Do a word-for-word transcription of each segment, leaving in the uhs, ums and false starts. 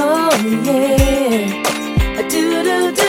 Oh yeah. Do do do do do.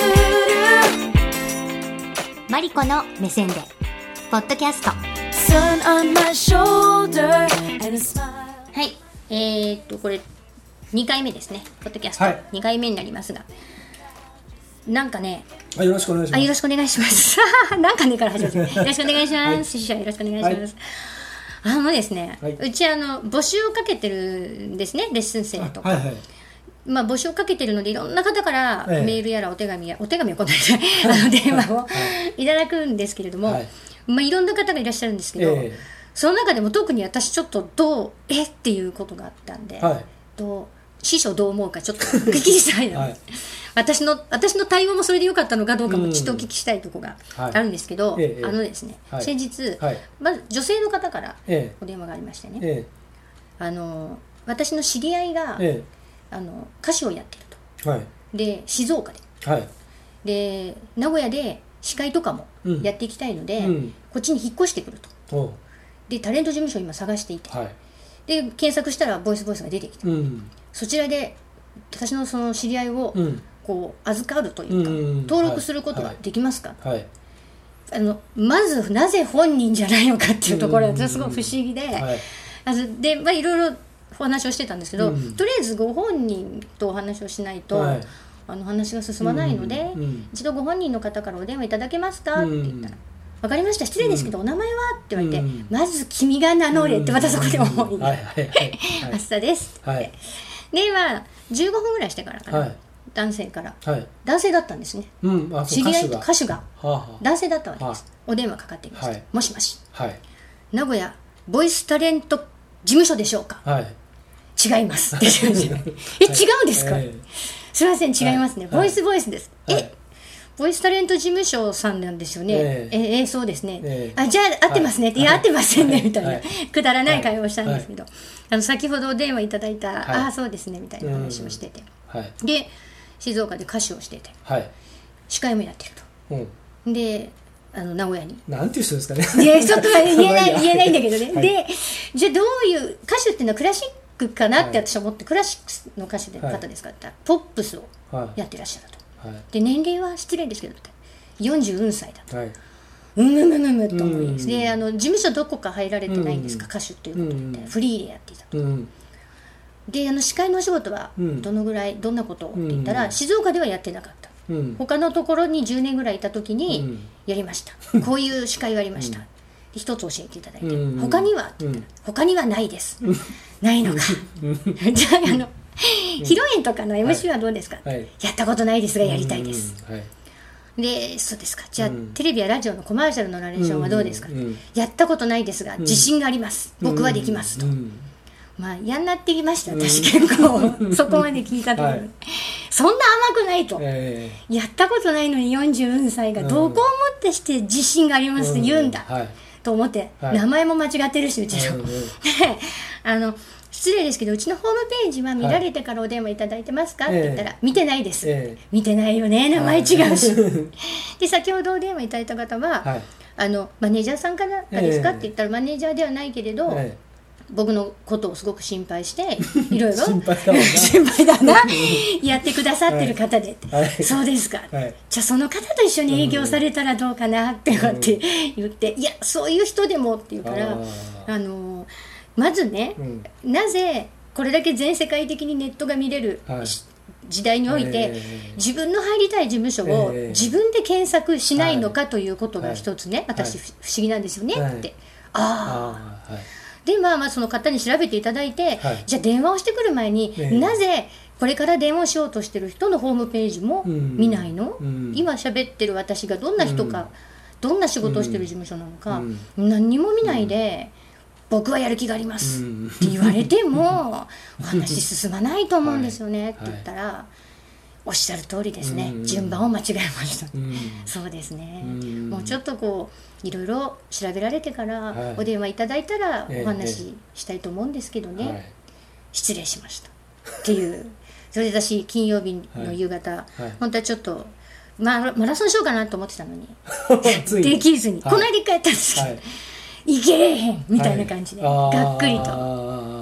マリコの目線でポッドキャスト。 Sun on my shoulder and a smile. はい、えー、っとこれにかいめですね、ポッドキャスト、 はい、 にかいめになりますが、なんかね、 あ、よろしくお願いします。 あ、よろしくお願いしますなんかねから始めてよろしくお願いします、はい、師匠よろしくお願いします、はい、あのですね、はい、うちあの募集をかけてるんですね、レッスン生とか、はいはい、まあ、募集をかけてるのでいろんな方からメールやらお手紙や、ええ、お手紙は来ないあの電話を、はい、いただくんですけれども、はい、まあ、いろんな方がいらっしゃるんですけど、ええ、その中でも特に私ちょっとどうえっていうことがあったんで、はい、どう師匠どう思うかちょっとお聞きしたいな、はい、私の私の対応もそれでよかったのかどうかもちょっとお聞きしたいところがあるんですけど、うん、はい、あのですね、はい、先日、はい、まず女性の方からお電話がありましてね、ええ、あの私の知り合いが、ええ、あの歌手をやってると、はい、で静岡で、はい、で名古屋で司会とかもやっていきたいので、うん、こっちに引っ越してくると、でタレント事務所を今探していて、はい、で検索したらボイスボイスが出てきた、うん、そちらで私のその知り合いをこう預かるというか、うん、登録することができますか、はいはい、あのまずなぜ本人じゃないのかっていうところがすごく不思議で、うん、はい、で、まあ、いろいろお話をしてたんですけど、うん、とりあえずご本人とお話をしないと、はい、あの話が進まないので、うんうん、一度ご本人の方からお電話いただけますか、うん、って言ったら、わかりました、失礼ですけど、うん、お名前はって言われて、うん、まず君が名乗れってまたそこで思い、あっさですって、はい、でまあじゅうごふんぐらいしてからかな、はい、男性から、はい、男性だったんですね、うん、あ、知り合いと歌手が、はあはあ、男性だったわけです、はあ、お電話かかってきました、はい、もしもし、はい、名古屋ボイスタレント事務所でしょうか、はい、違いますって言ってえ、違うんですか、えー、すいません違いますね、はい、ボイスボイスです、はい、えボイスタレント事務所さんなんですよね、えー、えー、そうですね、えー、あ、じゃあ合ってますね、はい、いや合ってませんね、はい、みたいな、はい、くだらない会話をしたんですけど、はい、あの先ほどお電話いただいた、はい、ああそうですねみたいな話をしてて、はい、で静岡で歌手をしてて、はい、司会もやってると、うん、であの名古屋になんていう人ですかね、 いやちょっと言えない言えないんだけどね、はい、でじゃあどういう歌手っていうのはクラシックかなって私は思って、はい、クラシックの歌手の方ですかって言ったら、はい、ポップスをやってらっしゃると、はい、で年齢は失礼ですけどよんじゅうよんさいだと、はい、うんむむむむと思います、であの事務所どこか入られてないんですか、歌手ということで、うん、フリーでやっていたと、うん、であの司会のお仕事はどのぐらい、どんなことをって言ったら、うん、静岡ではやってなかった、うん、他のところにじゅうねんぐらいいた時にやりました、うん、こういう司会をやりました、うん、一つ教えていただいて、うん、他にはって言ったら、他にはないです、うん、ないのかじゃあ、あの披露宴とかの エムシー はどうですか、はい、やったことないですがやりたいです、はい、でそうですか、じゃあ、うん、テレビやラジオのコマーシャルのナレーションはどうですか、うん、やったことないですが自信があります、うん、僕はできますと、うん、まあ嫌になってきました、私結構そこまで聞いたところ、はい、そんな甘くないと、えー、やったことないのによんじゅうよんさいがどこをもってして自信がありますって言うんだ、うんはい、と思って、はい、名前も間違ってるしうちの、うん、あの失礼ですけどうちのホームページは見られてからお電話いただいてますか、はい、って言ったら、えー、見てないです、えー、見てないよね、名前違うしで先ほどお電話いただいた方は、はい、あのマネージャーさんからですか、えー、って言ったらマネージャーではないけれど、えー僕のことをすごく心配していろいろ心配だな心配だなやってくださってる方で、はいはい、そうですか、はい、じゃあその方と一緒に営業されたらどうかなってって言って、うん、いやそういう人でもって言うからああのまずね、うん、なぜこれだけ全世界的にネットが見れる、はい、時代において、えー、自分の入りたい事務所を自分で検索しないのかということが一つね、はい、私、はい、不思議なんですよね、はい、ってああ、はい、でまあ、まあその方に調べていただいて、はい、じゃあ電話をしてくる前に、えー、なぜこれから電話しようとしてる人のホームページも見ないの、うん、今喋ってる私がどんな人か、うん、どんな仕事をしてる事務所なのか、うん、何にも見ないで、うん、僕はやる気があります、うん、って言われてもお話進まないと思うんですよね、はい、って言ったら、はい、おっしゃる通りですね、うん、順番を間違えました、うん、そうですね、うん、もうちょっとこういろいろ調べられてからお電話いただいたらお話ししたいと思うんですけどね、はい、失礼しましたっていうそれで私金曜日の夕方、はいはい、本当はちょっと、まあ、マラソンしようかなと思ってたのにできずに、はい、この間一回やったんですけど、はい、いけれへんみたいな感じで、はい、がっくりと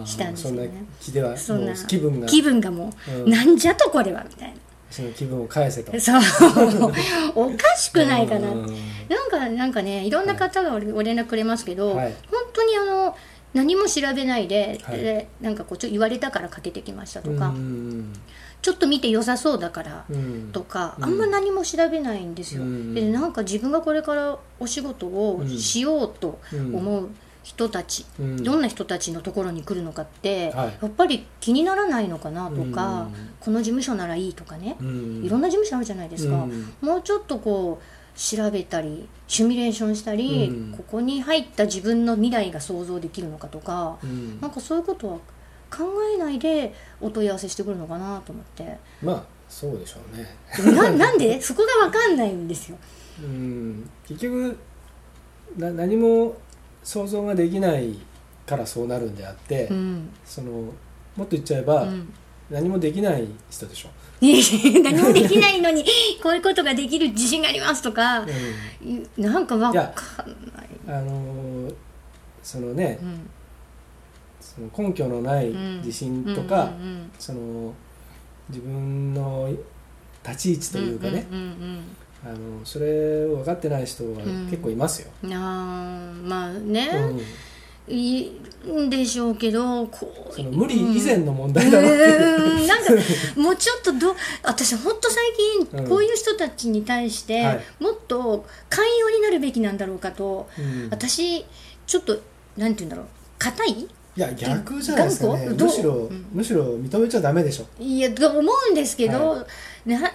したんですよね。 そんな気ではそんなもう気分が気分がもう、 うん、 なんじゃとこれはみたいな、 その気分を返せと。 そうおかしくないかな、 うん、 なんかなんかねいろんな方がお連絡くれますけど、 はい、 本当にあの何も調べないで、 はい、 でなんかこうちょっと言われたからかけてきましたとか、 うん、 ちょっと見て良さそうだからとか、うん、あんま何も調べないんですよ、うん、でなんか自分がこれからお仕事をしようと思う人たち、うん、どんな人たちのところに来るのかって、はい、やっぱり気にならないのかなとか、うん、この事務所ならいいとかね、うん、いろんな事務所あるじゃないですか、うん、もうちょっとこう調べたりシミュレーションしたり、うん、ここに入った自分の未来が想像できるのかとか、うん、なんかそういうことは考えないでお問い合わせしてくるのかなと思って。 まあそうでしょうね。 な, なんでそこが分かんないんですよ。 うん、結局な何も想像ができないからそうなるんであって、うん、そのもっと言っちゃえば、うん、何もできない人でしょ。 何もできないのにこういうことができる自信がありますとか、うん、なんか分かんない。 あのー、そのね、うん、その根拠のない自信とか、うんうんうんうん、その自分の立ち位置というかね、うんうんうんうん、あのそれを分かってない人は結構いますよ、 うん、あまあね、うん、いいんでしょうけどこうその無理以前の問題だなっていう、 うん、なんかもうちょっとど私本当最近こういう人たちに対してもっと寛容になるべきなんだろうかと、うん、私ちょっとなんて言うんだろう硬いいや逆じゃないですかね。むしろ、うん、むしろ認めちゃダメでしょ。 いやと思うんですけど、はい、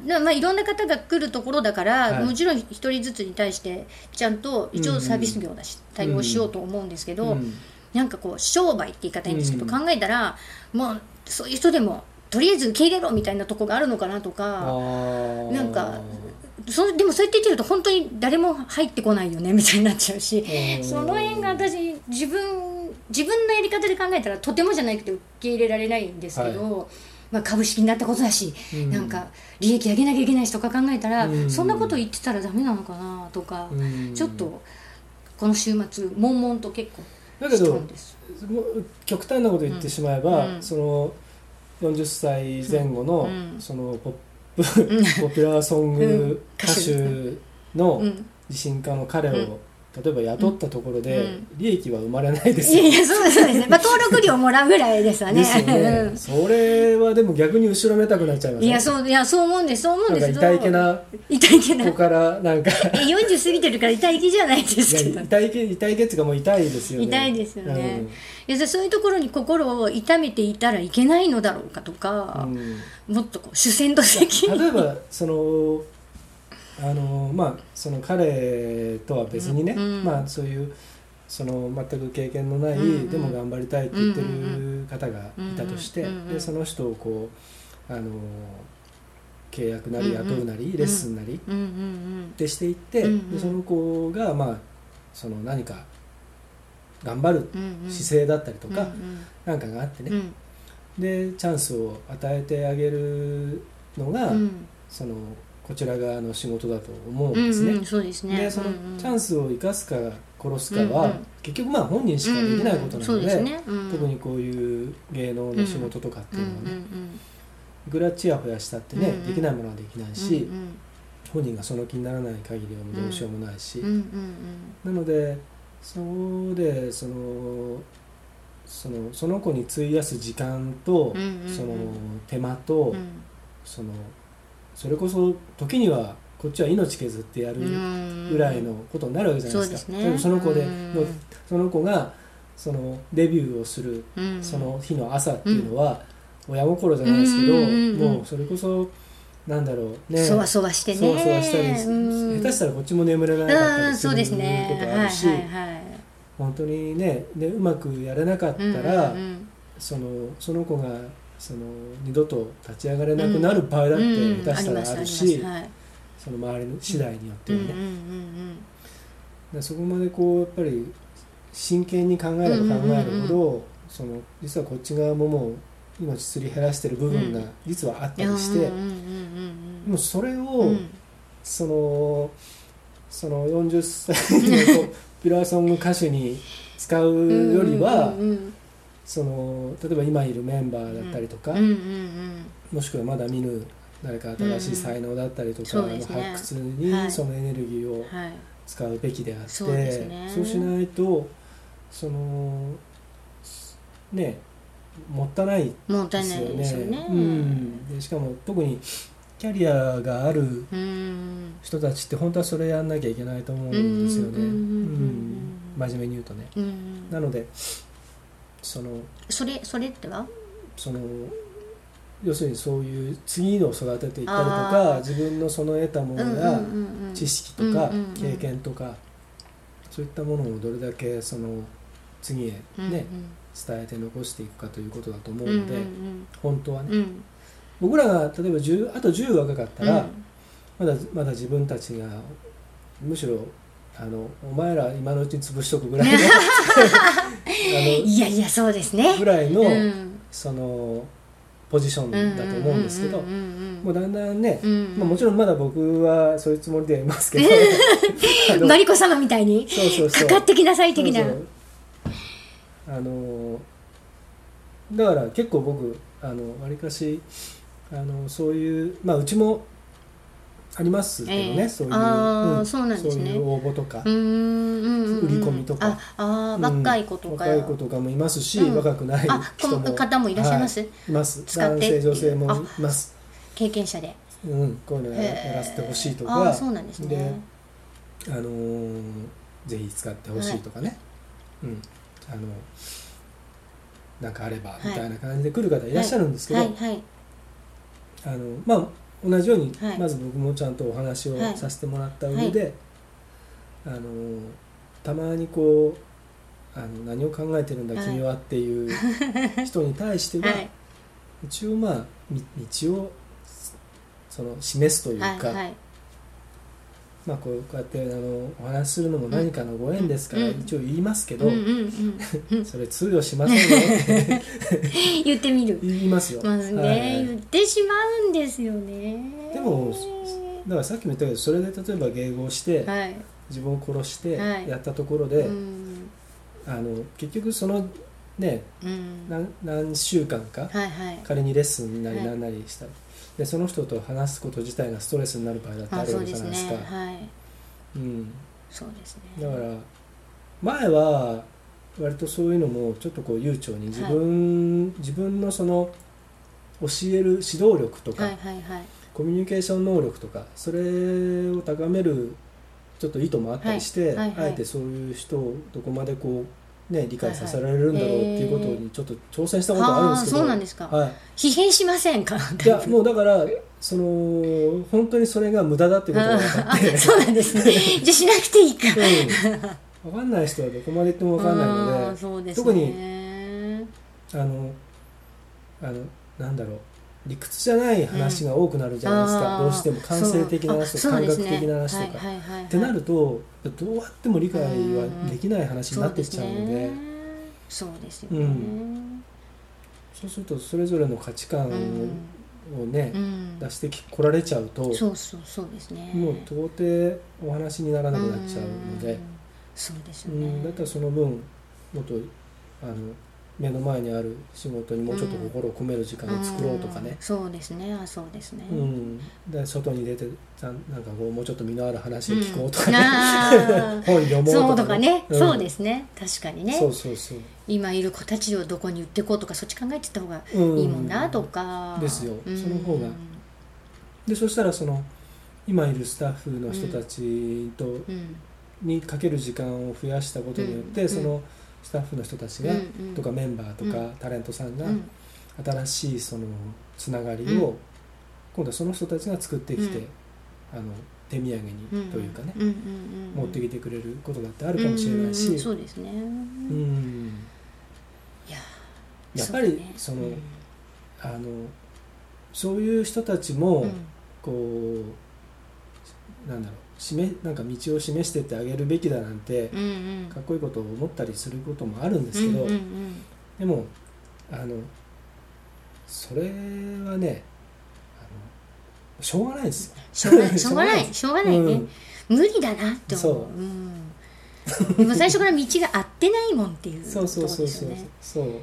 なまあ、いろんな方が来るところだから、はい、もちろん一人ずつに対してちゃんと一応サービス業だし、うん、対応しようと思うんですけど、うん、なんかこう商売って言い方いいんですけど、うん、考えたらもうそういう人でもとりあえず受け入れろみたいなとこがあるのかなとか、なんかそでもそうやって言ってると本当に誰も入ってこないよねみたいになっちゃうし、その辺が私自分自分のやり方で考えたらとてもじゃなくて受け入れられないんですけど、はい、まあ、株式になったことだし、うん、なんか利益上げなきゃいけないしとか考えたら、うん、そんなこと言ってたらダメなのかなとか、うん、ちょっとこの週末悶々と結構したんです。 だけど極端なこと言ってしまえば、うん、そのよんじゅっさいぜん後の、うん、そのポップポピュラーソング歌手の自信家の彼を、うん、例えば雇ったところで利益は生まれないですよ、 いやいやそうですね、まあ、登録料もらうぐらいですわね。 ですよね、うん、それはでも逆に後ろめたくなっちゃいますね。 いやそういやそう思うんですそう思うんですけど、 痛いけな痛いけな子からなんかよんじゅう過ぎてるから痛い気じゃないですけど、 いや痛い気痛い気っていうかもう痛いですよね。 痛いですよね、うん、いやそういうところに心を痛めていたらいけないのだろうかとか、うん、もっとこう主戦度的に例えばそのあのまあその彼とは別にね、うん、まあそういうその全く経験のない、うん、でも頑張りたいって言ってる方がいたとして、うん、でその人をこうあの契約なり雇うなり、うん、レッスンなり、うん、ってしていって、うん、でその子がまあその何か頑張る姿勢だったりとか、うん、なんかがあってね、うん、でチャンスを与えてあげるのが、うん、そのこちら側の仕事だと思うんですね。 うんうん、そうですね。 でそのチャンスを生かすか殺すかは、うんうん、結局まあ本人しかできないことなので、うんうんねうん、特にこういう芸能の仕事とかっていうのはね、うんうんうん、いくらチヤホヤしたってね、うんうん、できないものはできないし、うんうん、本人がその気にならない限りはどうしようもないし、うんうんうん、なのでそうでそのそのその子に費やす時間と、うんうんうん、その手間と、うん、そのそれこそ時にはこっちは命削ってやるぐらいのことになるわけじゃないですか。 そうですね、その子でのその子がそのデビューをするその日の朝っていうのは親心じゃないですけど、もうそれこそなんだろうね、 そわそわしてね、 そわそわしたり、下手したらこっちも眠れなかったりすることあるし、本当にねでうまくやれなかったら、そのその子がその二度と立ち上がれなくなる場合だって下手したらあるし、うんうんはい、その周りの次第によってはね、うんうんうんうん、そこまでこうやっぱり真剣に考えれば考えるほど、うんうんうん、その実はこっち側ももう命すり減らしてる部分が実はあったりして、うん、でもそれを、うん、そのそのよんじゅっさいのピュラーソング歌手に使うよりは、うんうんうん、 その例えば今いるメンバーだったりとか、 うんうんうんうん、 もしくはまだ見ぬ誰か新しい才能だったりとかの発掘にそのエネルギーを使うべきであって、そうですね、そうしないとそのねもったいないですよね。 もったいないですよね、 うん、でしかも特にキャリアがある人たちって本当はそれやんなきゃいけないと思うんですよね。真面目に言うとね、うん、なのでそのそれそれってはその要するにそういう次のを育てていったりとか自分のその得たものや知識とか経験とかそういったものをどれだけその次へね、うんうん、伝えて残していくかということだと思うので、うんうんうん、本当はね、うん、僕らが例えばじゅうあとじゅう若かったら、うん、まだまだ自分たちがむしろあのお前ら今のうちに潰しとくぐらいのあのいやいやそうですねぐらいの、うん、そのポジションだと思うんですけど、もうだんだんね、うんうんまあ、もちろんまだ僕はそういうつもりではいますけどマリコ様みたいにそうそうそうかかってきなさい的な、そうそうあのだから結構僕あのわりかしあのそういうまあうちもありますけどね、えー、そういう、 あ、うん、そうなんですね、 そういう応募とかうんうん売り込みとか、 ああ若い子とか、 うん、若い子とかもいますし、うん、若くない人も方もいらっしゃいます、はい、 います男性女性もいます、 経験者で、 うん、こういうのやらせてほしいとか、 あそうなんですね、 で、あのー、ぜひ使ってほしいとかね、はい、うん、あのなんかあればみたいな感じで来る方いらっしゃるんですけど、はいはいはい、あのまあ同じように、はい、まず僕もちゃんとお話をさせてもらった上で、はいはい、あのたまにこうあの何を考えてるんだ君はっていう人に対しては、はい、一応まあ道をその示すというか、はいはい、まあこう、こうやってあのお話しするのも何かのご縁ですから一応言いますけど、うんうんうん、それ通用しませんよって言ってみる言いますよ、 まずね、はい、言ってしまうんですよね。 でもだからさっきも言ったけどそれで例えば迎合して、はい、自分を殺してやったところで、はい、あの結局そのね、うん、何, 何週間か、はいはい、仮にレッスンなり何なりした、はい、でその人と話すこと自体がストレスになる場合だってあるわけじゃないですか。 そうですね。 だから前は割とそういうのもちょっとこう悠長に自分、はい、自分のその教える指導力とか、はいはいはい、コミュニケーション能力とかそれを高めるちょっと意図もあったりして、はいはいはい、あえてそういう人をどこまでこうね、理解させられるんだろうっていうことにちょっと挑戦したことがあるんですけど、 そうなんですか、 はい、 疲弊しませんか？ いやもうだからその本当にそれが無駄だっていうことが分かってそうなんですねじゃあしなくていいか、 うん、分かんない人はどこまで行っても分かんないので、 そうですね、 特にあのあのなんだろう理屈じゃない話が多くなるじゃないですか、うん、どうしても感性的な話とか感覚的な話とか、ねはいはいはいはい、ってなるとどうやっても理解はできない話になってきちゃうので、 そうですよね、うん、 そうするとそれぞれの価値観をね、うん、出してこられちゃうと、 そうそうそうですね、 もう到底お話にならなくなっちゃうので、 うん、そうですよね、 うん、だったらその分もっとあの目の前にある仕事にもうちょっと心を込める時間を作ろうとかね、うんうん、 そうですね、あ、そうですね、 うん、で外に出てなんかこうもうちょっと身のある話を聞こうとかね、うん、本読もうとかね、 そうとかね、うん、そうですね、確かにね、 そうそうそう、 今いる子たちをどこに売っていこうとかそっち考えてた方がいいもんなとか、 うん、ですよ、その方がで、そしたらその今いるスタッフの人たちと、うん、にかける時間を増やしたことによって、うん、そのスタッフの人たちが、うんうん、とかメンバーとか、うん、タレントさんが、うん、新しいそのつながりを、うん、今度はその人たちが作ってきて、うん、あの手土産にというかね、うんうんうんうん、持ってきてくれることだってあるかもしれないし、うんうん、 そうですね、うん、いややっぱりその、うん、あのそういう人たちも、うん、こうなんだろう示なんか道を示してってあげるべきだなんて、うんうん、かっこいいことを思ったりすることもあるんですけど、うんうんうん、でもあのそれはねあのしょうがないですよ。 しょうがないしょうがないしょうがないね、うん、無理だなって思う。そう、うん、でも最初から道が合ってないもんっていうそうそうそうそうそう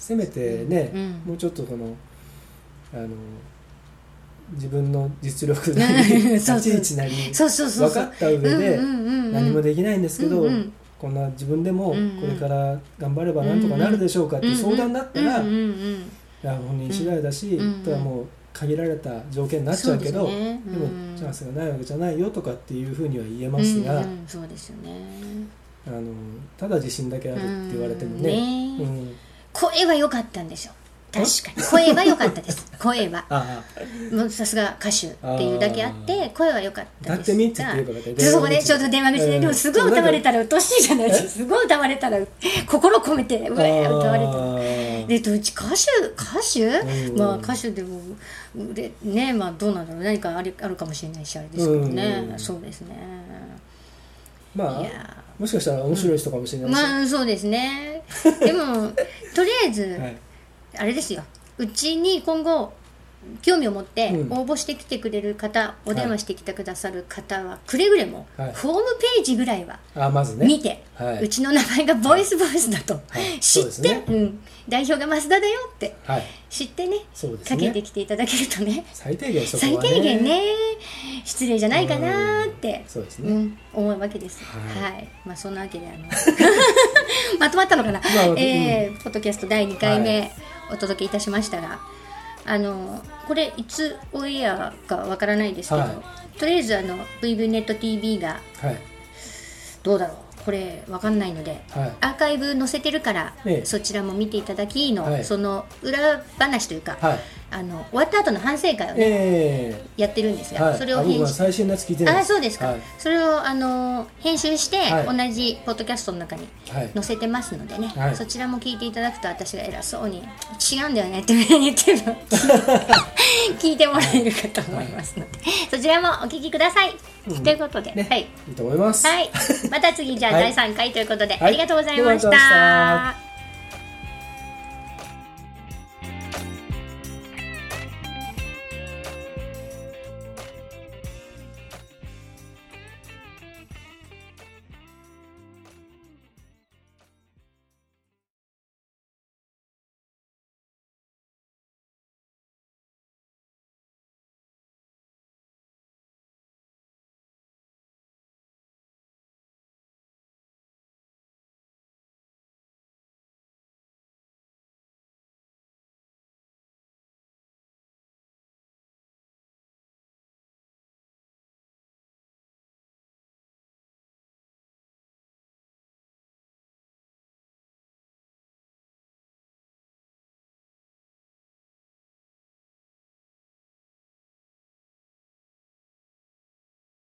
せめてね、 うん、 もうちょっとこのあの自分の実力なり立ち位置なり分かった上で何もできないんですけど、こんな自分でもこれから頑張ればなんとかなるでしょうかっていう相談だったら、いや本人次第だし、とはもう限られた条件になっちゃうけど、でもチャンスがないわけじゃないよとかっていうふうには言えますが、 そうですよね。 あのただ自信だけあるって言われてもね、うん、 声は良かったんですよ。確かに声は良かったです声はもうさすが歌手っていうだけあって声は良かったですが、 歌ってみって言ってよかった。 そこでちょっと電話口で、でもすごい歌われたらうっとうしいじゃないですか。すごい歌われたら心込めてうえ歌われたらで、うち歌手歌手まあ歌手でもでね、まあどうなんだろう、何かあるあるかもしれないしあれですけどね。そうですね。 まあもしかしたら面白い人かもしれないし、 まあそうですね。でもとりあえずあれですよ、うちに今後興味を持って応募してきてくれる方、うん、お電話してきてくださる方はくれぐれも、はい、ホームページぐらいは見て、 はい、 うちの名前がボイスボイスだと、はい、知って、ね、うん、代表が増田だよって、はい、知ってね、かけてきていただけるとね、 最低限そこはね、 最低限ね失礼じゃないかなって、 そうですね、 うん、思うわけです。はい、はい、まあそんなわけであのまとまったのかな、まあ、えーうん、ポッドキャストだいにかいめ、はい、お届けいたしましたが、あのこれいつオンエアかわからないですけど、はい、とりあえずあの ブイブイ ネット ティーブイ が、はい、どうだろうこれわかんないので、はい、アーカイブ載せてるから、ね、そちらも見ていただきの、はい、その裏話というか、はい、あの終わった後の反省会をね、えー、やってるんですが、はい、それを編集最新のやつ聞いてないです。 あ、そうですか、はい、それをあの編集して、はい、同じポッドキャストの中に載せてますのでね、はい、そちらも聞いていただくと、私が偉そうに違うんだよねって言ってるの聞いてもらえるかと思いますので、はい、そちらもお聞きください、うん、ということで、ね、はい、 いいと思います、 はい、また次じゃあだいさんかいということで、はい、ありがとうございました。